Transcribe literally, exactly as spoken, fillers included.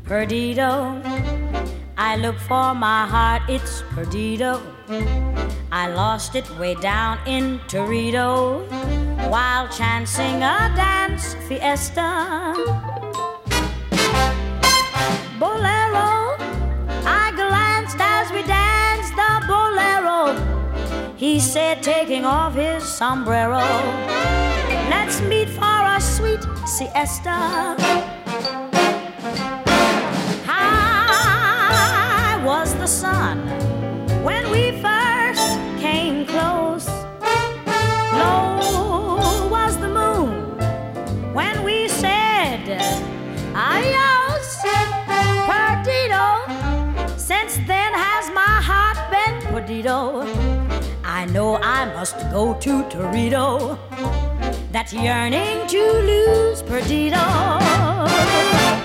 Perdido. I look for my heart, it's perdido. I lost it way down in Torito while chancing a dance fiesta. Bolero, I glanced as we danced the bolero. He said, taking off his sombrero, let's meet for a sweet siesta. High was the sun when we first came close. Low was the moon when we said adios. Perdido, since then has my heart been perdido. I know I must go to Torito, that's yearning to lose Perdido.